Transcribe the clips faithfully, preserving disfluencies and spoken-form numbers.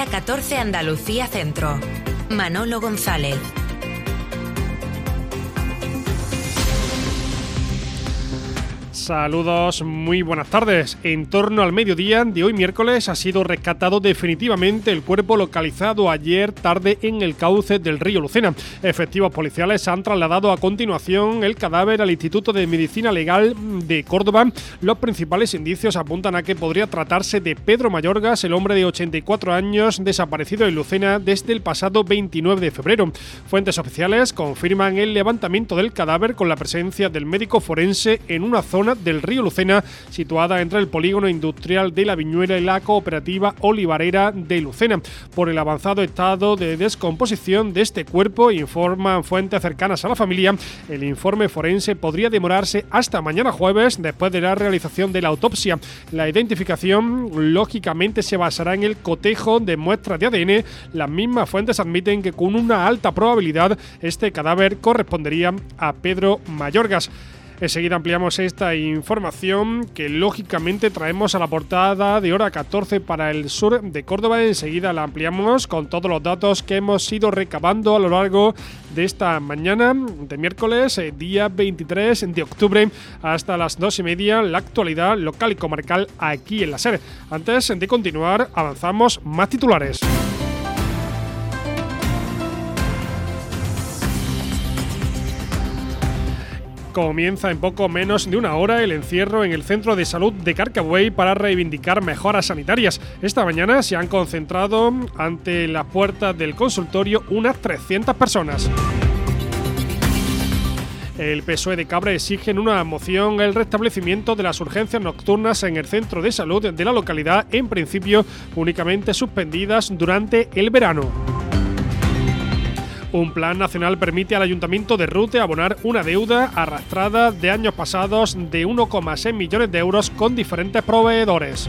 Hora catorce Andalucía Centro. Manolo González. Saludos, muy buenas tardes. En torno al mediodía de hoy miércoles ha sido rescatado definitivamente el cuerpo localizado ayer tarde en el cauce del río Lucena. Efectivos policiales han trasladado a continuación el cadáver al Instituto de Medicina Legal de Córdoba. Los principales indicios apuntan a que podría tratarse de Pedro Mayorgas, el hombre de ochenta y cuatro años desaparecido en Lucena desde el pasado veintinueve de febrero. Fuentes oficiales confirman el levantamiento del cadáver con la presencia del médico forense en una zona del río Lucena, situada entre el polígono industrial de La Viñuela y la cooperativa olivarera de Lucena. Por el avanzado estado de descomposición de este cuerpo, informan fuentes cercanas a la familia, el informe forense podría demorarse hasta mañana jueves después de la realización de la autopsia. La identificación, lógicamente, se basará en el cotejo de muestras de A D N. Las mismas fuentes admiten que con una alta probabilidad este cadáver correspondería a Pedro Mayorgas. Enseguida ampliamos esta información que lógicamente traemos a la portada de Hora catorce para el sur de Córdoba. Enseguida la ampliamos con todos los datos que hemos ido recabando a lo largo de esta mañana de miércoles, día veintitrés de octubre, hasta las dos y media, la actualidad local y comarcal aquí en la SER. Antes de continuar, avanzamos más titulares. Comienza en poco menos de una hora el encierro en el Centro de Salud de Carcabuey para reivindicar mejoras sanitarias. Esta mañana se han concentrado ante las puertas del consultorio unas trescientas personas. El P S O E de Cabra exige en una moción el restablecimiento de las urgencias nocturnas en el centro de salud de la localidad, en principio únicamente suspendidas durante el verano. Un plan nacional permite al Ayuntamiento de Rute abonar una deuda arrastrada de años pasados de uno coma seis millones de euros con diferentes proveedores.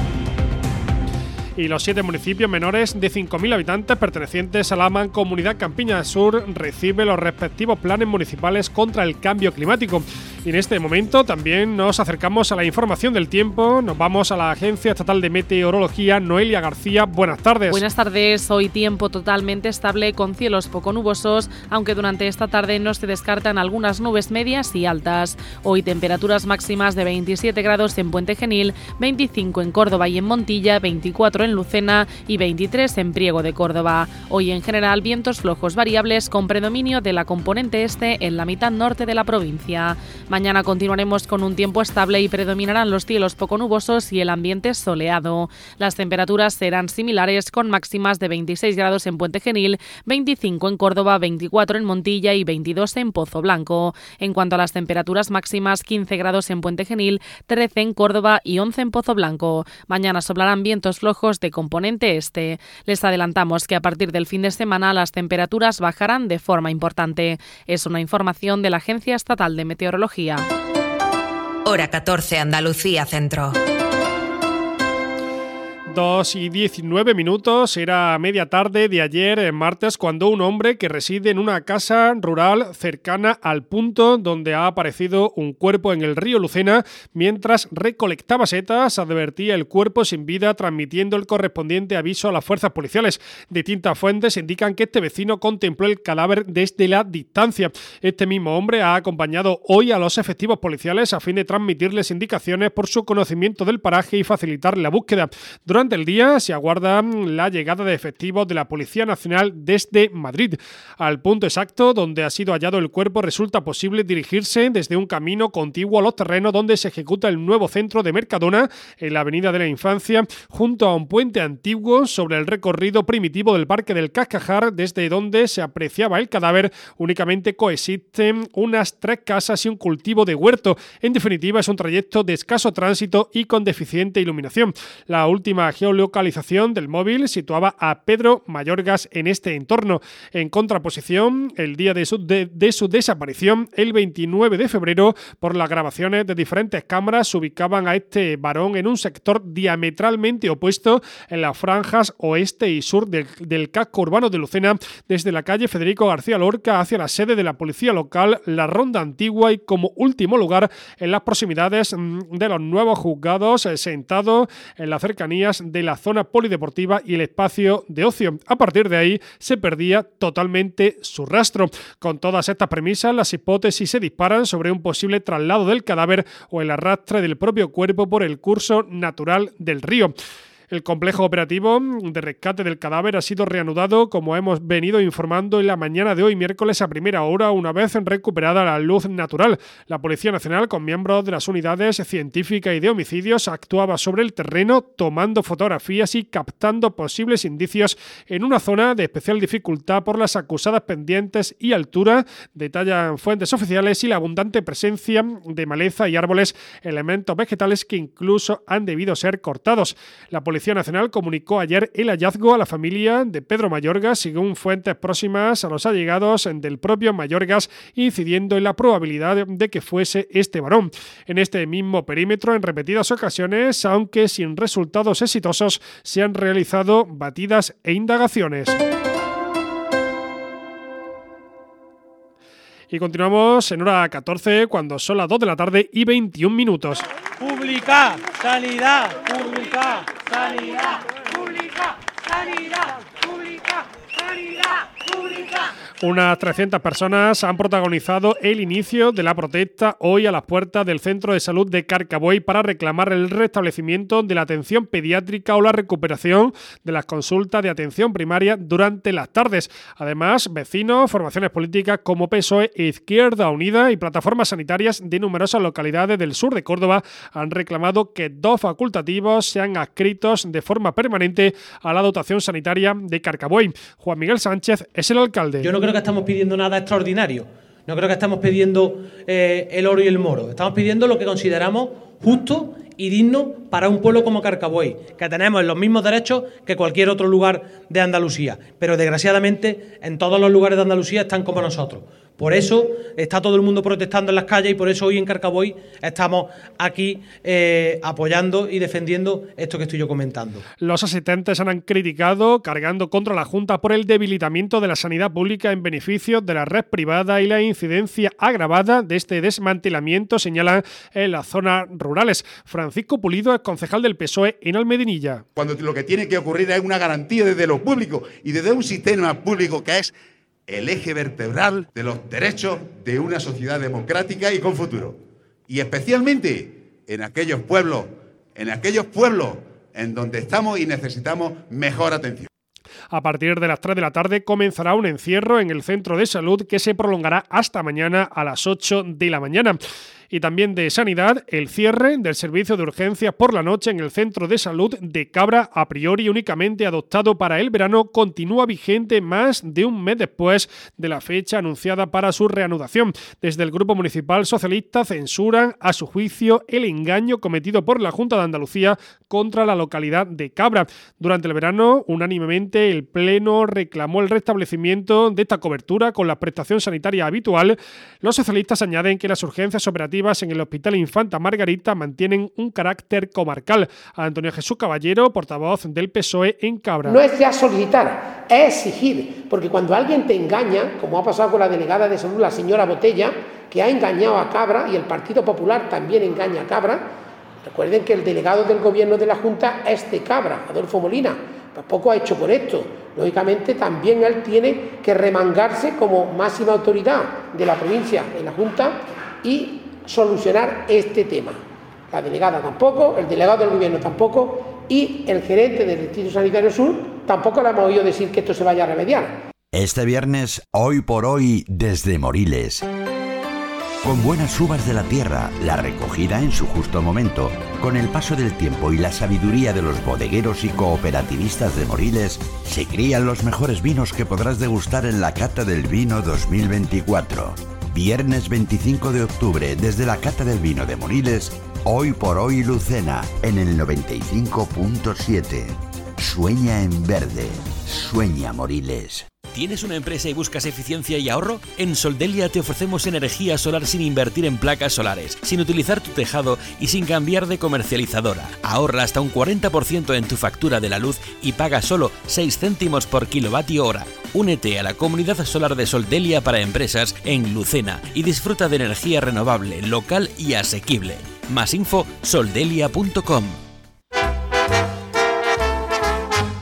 Y los siete municipios menores de cinco mil habitantes pertenecientes a la Mancomunidad Campiña Sur reciben los respectivos planes municipales contra el cambio climático. Y en este momento también nos acercamos a la información del tiempo. Nos vamos a la Agencia Estatal de Meteorología. Noelia García, buenas tardes. Buenas tardes. Hoy tiempo totalmente estable con cielos poco nubosos, aunque durante esta tarde no se descartan algunas nubes medias y altas. Hoy temperaturas máximas de veintisiete grados en Puente Genil, veinticinco en Córdoba y en Montilla, veinticuatro en Lucena y veintitrés en Priego de Córdoba. Hoy en general vientos flojos variables con predominio de la componente este en la mitad norte de la provincia. Mañana continuaremos con un tiempo estable y predominarán los cielos poco nubosos y el ambiente soleado. Las temperaturas serán similares con máximas de veintiséis grados en Puente Genil, veinticinco en Córdoba, veinticuatro en Montilla y veintidós en Pozo Blanco. En cuanto a las temperaturas máximas, quince grados en Puente Genil, trece en Córdoba y once en Pozo Blanco. Mañana soplarán vientos flojos de componente este. Les adelantamos que a partir del fin de semana las temperaturas bajarán de forma importante. Es una información de la Agencia Estatal de Meteorología. Hora catorce Andalucía Centro. dos y diecinueve minutos, era media tarde de ayer, martes, cuando un hombre que reside en una casa rural cercana al punto donde ha aparecido un cuerpo en el río Lucena, mientras recolectaba setas, advertía el cuerpo sin vida, transmitiendo el correspondiente aviso a las fuerzas policiales. Distintas fuentes indican que este vecino contempló el cadáver desde la distancia. Este mismo hombre ha acompañado hoy a los efectivos policiales a fin de transmitirles indicaciones por su conocimiento del paraje y facilitar la búsqueda. Durante el día se aguarda la llegada de efectivos de la Policía Nacional desde Madrid. Al punto exacto donde ha sido hallado el cuerpo resulta posible dirigirse desde un camino contiguo a los terrenos donde se ejecuta el nuevo centro de Mercadona en la Avenida de la Infancia, junto a un puente antiguo sobre el recorrido primitivo del Parque del Cascajar, desde donde se apreciaba el cadáver. Únicamente coexisten unas tres casas y un cultivo de huerto. En definitiva, es un trayecto de escaso tránsito y con deficiente iluminación. La última geolocalización del móvil situaba a Pedro Mayorgas en este entorno. En contraposición, el día de su, de, de su desaparición, el veintinueve de febrero, por las grabaciones de diferentes cámaras, se ubicaban a este varón en un sector diametralmente opuesto en las franjas oeste y sur del, del casco urbano de Lucena, desde la calle Federico García Lorca hacia la sede de la policía local, la Ronda Antigua, y como último lugar en las proximidades de los nuevos juzgados, sentado en las cercanías zonas de la zona polideportiva y el espacio de ocio. A partir de ahí se perdía totalmente su rastro. Con todas estas premisas, las hipótesis se disparan sobre un posible traslado del cadáver o el arrastre del propio cuerpo por el curso natural del río. El complejo operativo de rescate del cadáver ha sido reanudado, como hemos venido informando en la mañana de hoy, miércoles a primera hora, una vez recuperada la luz natural. La Policía Nacional, con miembros de las unidades científica y de homicidios, actuaba sobre el terreno, tomando fotografías y captando posibles indicios en una zona de especial dificultad por las acusadas pendientes y altura, detallan fuentes oficiales, y la abundante presencia de maleza y árboles, elementos vegetales que incluso han debido ser cortados. La Policía Nacional comunicó ayer el hallazgo a la familia de Pedro Mayorgas, según fuentes próximas a los allegados del propio Mayorgas, incidiendo en la probabilidad de que fuese este varón. En este mismo perímetro, en repetidas ocasiones, aunque sin resultados exitosos, se han realizado batidas e indagaciones. Y continuamos en hora catorce, cuando son las dos de la tarde y veintiún minutos. Pública, sanidad, pública, sanidad, pública, sanidad, pública, sanidad, pública. Unas trescientas personas han protagonizado el inicio de la protesta hoy a las puertas del Centro de Salud de Carcabuey para reclamar el restablecimiento de la atención pediátrica o la recuperación de las consultas de atención primaria durante las tardes. Además, vecinos, formaciones políticas como P S O E, Izquierda Unida y plataformas sanitarias de numerosas localidades del sur de Córdoba han reclamado que dos facultativos sean adscritos de forma permanente a la dotación sanitaria de Carcabuey. Juan Miguel Sánchez es el alcalde. Yo no creo que estamos pidiendo nada extraordinario, no creo que estamos pidiendo eh, el oro y el moro, estamos pidiendo lo que consideramos justo y digno para un pueblo como Carcabuey, que tenemos los mismos derechos que cualquier otro lugar de Andalucía, pero desgraciadamente en todos los lugares de Andalucía están como nosotros. Por eso está todo el mundo protestando en las calles y por eso hoy en Carcabuey estamos aquí eh, apoyando y defendiendo esto que estoy yo comentando. Los asistentes han criticado, cargando contra la Junta por el debilitamiento de la sanidad pública en beneficio de la red privada y la incidencia agravada de este desmantelamiento, señalan en las zonas rurales. Francisco Pulido es concejal del P S O E en Almedinilla. Cuando lo que tiene que ocurrir es una garantía desde lo público y desde un sistema público que es el eje vertebral de los derechos de una sociedad democrática y con futuro. Y especialmente en aquellos pueblos, en aquellos pueblos en donde estamos y necesitamos mejor atención. A partir de las tres de la tarde comenzará un encierro en el centro de salud que se prolongará hasta mañana a las ocho de la mañana. Y también de sanidad, el cierre del servicio de urgencias por la noche en el centro de salud de Cabra, a priori únicamente adoptado para el verano, continúa vigente más de un mes después de la fecha anunciada para su reanudación. Desde el Grupo Municipal Socialista censuran, a su juicio, el engaño cometido por la Junta de Andalucía contra la localidad de Cabra. Durante el verano, unánimemente, el Pleno reclamó el restablecimiento de esta cobertura con la prestación sanitaria habitual. Los socialistas añaden que las urgencias operativas en el Hospital Infanta Margarita mantienen un carácter comarcal. Antonio Jesús Caballero, portavoz del P S O E en Cabra. No es ya solicitar, es exigir, porque cuando alguien te engaña, como ha pasado con la delegada de salud, la señora Botella, que ha engañado a Cabra, y el Partido Popular también engaña a Cabra. Recuerden que el delegado del gobierno de la Junta es de Cabra, Adolfo Molina, pues poco ha hecho por esto. Lógicamente también él tiene que remangarse como máxima autoridad de la provincia en la Junta y solucionar este tema. La delegada tampoco, el delegado del gobierno tampoco y el gerente del Distrito Sanitario Sur tampoco le hemos oído decir que esto se vaya a remediar. Este viernes, Hoy por Hoy, desde Moriles. Con buenas uvas de la tierra, la recogida en su justo momento, con el paso del tiempo y la sabiduría de los bodegueros y cooperativistas de Moriles, se crían los mejores vinos que podrás degustar en la Cata del Vino dos mil veinticuatro. Viernes veinticinco de octubre, desde la Cata del Vino de Moriles, Hoy por Hoy Lucena, en el noventa y cinco punto siete. Sueña en verde, sueña Moriles. ¿Tienes una empresa y buscas eficiencia y ahorro? En Soldelia te ofrecemos energía solar sin invertir en placas solares, sin utilizar tu tejado y sin cambiar de comercializadora. Ahorra hasta un cuarenta por ciento en tu factura de la luz y paga solo seis céntimos por kilovatio hora. Únete a la comunidad solar de Soldelia para empresas en Lucena y disfruta de energía renovable, local y asequible. Más info, soldelia punto com.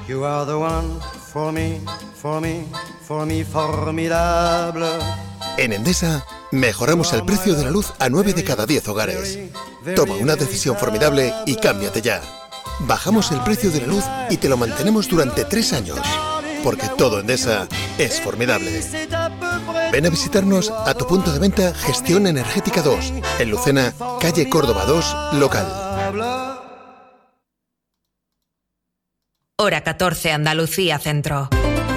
You are the one for me, for me, for me formidable. En Endesa, mejoramos el precio de la luz a nueve de cada diez hogares. Toma una decisión formidable y cámbiate ya. Bajamos el precio de la luz y te lo mantenemos durante tres años. Porque todo Endesa es formidable. Ven a visitarnos a tu punto de venta Gestión Energética dos, en Lucena, calle Córdoba dos, local. Hora catorce, Andalucía Centro.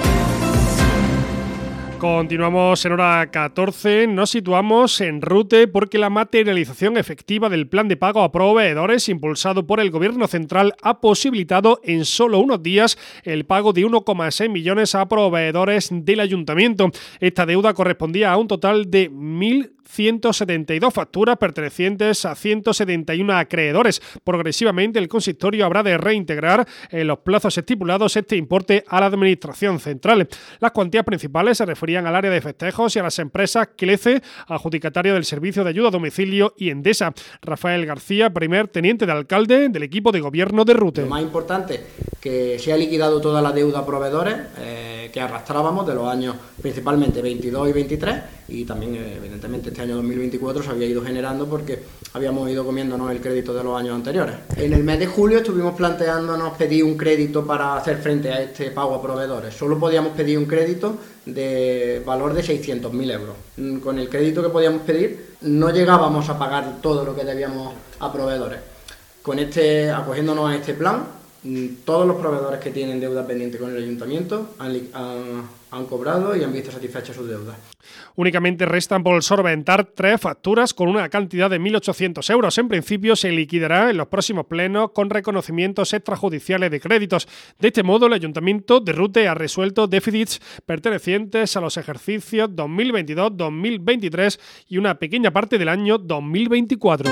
Continuamos en hora catorce, nos situamos en Rute porque la materialización efectiva del plan de pago a proveedores impulsado por el Gobierno central ha posibilitado en solo unos días el pago de uno coma seis millones a proveedores del Ayuntamiento. Esta deuda correspondía a un total de mil ciento setenta y dos facturas pertenecientes a ciento setenta y uno acreedores. Progresivamente el consistorio habrá de reintegrar en los plazos estipulados este importe a la Administración central. Las cuantías principales se referían al área de festejos y a las empresas Clece, adjudicataria del servicio de ayuda a domicilio, y Endesa. Rafael García, primer teniente de alcalde del equipo de gobierno de Rute. Lo más importante, que se ha liquidado toda la deuda a proveedores eh, que arrastrábamos de los años principalmente veintidós y veintitrés, y también eh, evidentemente este año dos mil veinticuatro se había ido generando porque habíamos ido comiéndonos el crédito de los años anteriores. En el mes de julio estuvimos planteándonos pedir un crédito para hacer frente a este pago a proveedores. Solo podíamos pedir un crédito de valor de seiscientos mil euros. Con el crédito que podíamos pedir no llegábamos a pagar todo lo que debíamos a proveedores. Con este, acogiéndonos a este plan, todos los proveedores que tienen deuda pendiente con el Ayuntamiento han, han, han cobrado y han visto satisfechas sus deudas. Únicamente restan por solventar tres facturas con una cantidad de mil ochocientos euros. En principio se liquidará en los próximos plenos con reconocimientos extrajudiciales de créditos. De este modo, el Ayuntamiento de Rute ha resuelto déficits pertenecientes a los ejercicios dos mil veintidós dos mil veintitrés y una pequeña parte del año dos mil veinticuatro.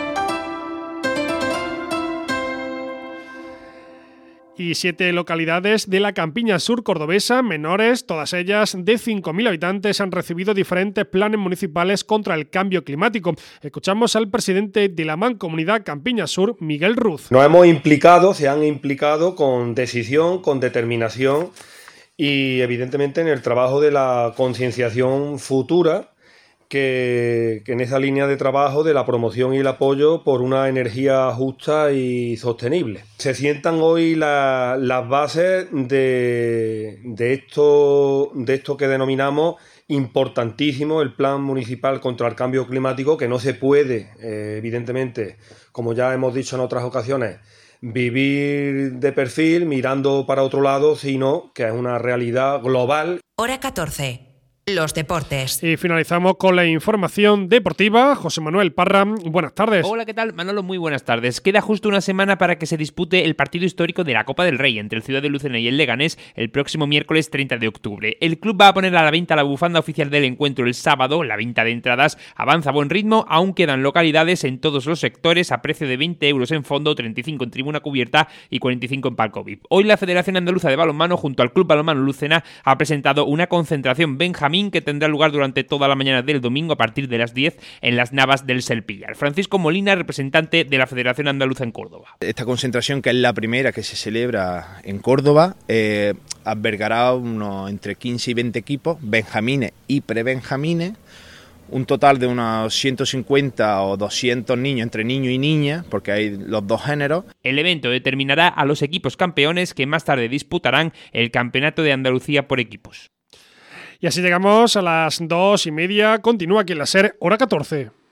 Y siete localidades de la campiña sur cordobesa, menores, todas ellas de cinco mil habitantes, han recibido diferentes planes municipales contra el cambio climático. Escuchamos al presidente de la Mancomunidad Campiña Sur, Miguel Ruz. Nos hemos implicado, se han implicado con decisión, con determinación y evidentemente en el trabajo de la concienciación futura, Que, que en esa línea de trabajo de la promoción y el apoyo por una energía justa y sostenible. Se sientan hoy la, las bases de, de, esto, de esto que denominamos importantísimo, el Plan Municipal contra el Cambio Climático, que no se puede, eh, evidentemente, como ya hemos dicho en otras ocasiones, vivir de perfil mirando para otro lado, sino que es una realidad global. Hora catorce. Los deportes. Y finalizamos con la información deportiva. José Manuel Parra, buenas tardes. Hola, ¿qué tal? Manolo, muy buenas tardes. Queda justo una semana para que se dispute el partido histórico de la Copa del Rey entre el Ciudad de Lucena y el Leganés el próximo miércoles treinta de octubre. El club va a poner a la venta la bufanda oficial del encuentro el sábado. La venta de entradas avanza a buen ritmo. Aún quedan localidades en todos los sectores a precio de veinte euros en fondo, treinta y cinco en tribuna cubierta y cuarenta y cinco en palco V I P. Hoy la Federación Andaluza de Balonmano junto al Club Balonmano Lucena ha presentado una concentración Benjamín que tendrá lugar durante toda la mañana del domingo a partir de las diez en las Navas del Selpillar. Francisco Molina, representante de la Federación Andaluza en Córdoba. Esta concentración, que es la primera que se celebra en Córdoba, eh, albergará unos entre quince y veinte equipos, benjamines y prebenjamines, un total de unos ciento cincuenta o doscientos niños, entre niños y niñas, porque hay los dos géneros. El evento determinará a los equipos campeones que más tarde disputarán el Campeonato de Andalucía por equipos. Y así llegamos a las dos y media. Continúa aquí en la SER, hora catorce.